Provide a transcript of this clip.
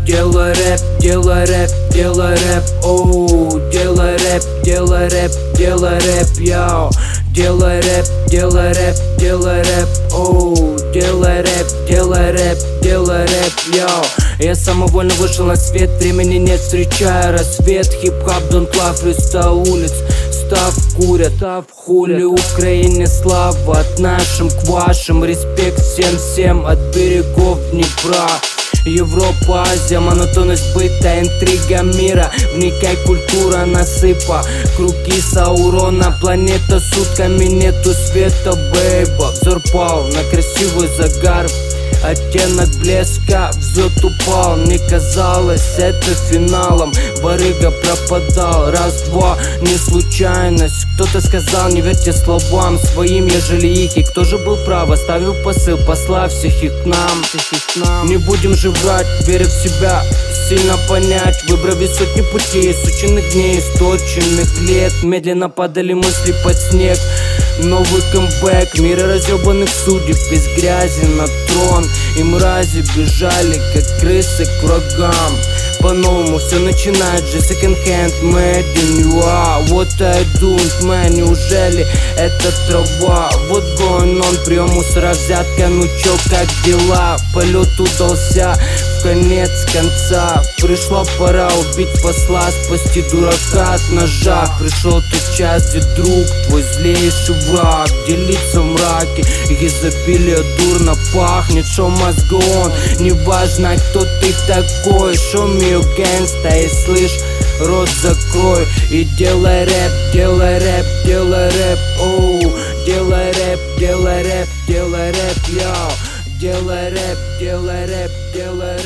делай рэп, делай рэп, делай рэп, оу, делай рэп, делай рэп, делай рэп, яу. Делай рэп, делай рэп, делай рэп, оу, делай рэп, делай рэп, делай рэп, яу. Я самовольно вышел на свет, времени нет, встречая рассвет. Хип-хап, don't love, фристайл улиц, став курят, хули Украине слава, от нашим к вашим, респект всем от берегов Днепра. Европа, Азия, монотонность быта, интрига мира. Вникай, культура насыпа, круги Саурона. Планета сутками, нету света, бейба. Взор пал на красивый загар, оттенок блеска, взлет упал. Мне казалось это финалом, барыга пропадал. Раз-два, не случайность. Кто-то сказал, не верьте словам своим, ежели их. И кто же был прав, оставил посыл, послав всех их к нам. Не будем же врать, веря в себя, сильно понять. Выбрав из сотни путей, сученных дней, источенных лет. Медленно падали мысли под снег. Новый камбэк, мира разъебанных судеб, без грязи на трон. И мрази бежали, как крысы к врагам. По-новому все начинает же, second hand, made in UA. What I don't, man, неужели это трава? Вот going on, прием мусора, взятка, ну чё, как дела? Полет удался, в конец конца. Пришла пора убить посла, спасти дурака от ножа. Пришел тот час, где друг твой злейший враг делится в мраке, их изобилие дурно пахнет. Show must go on, неважно кто ты такой. Show me your gangsta, и слышь, рот закрой и делай рэп, делай рэп, делай рэп, оу. Делай рэп, делай рэп, делай рэп, яу. Делай рэп, делай рэп, делай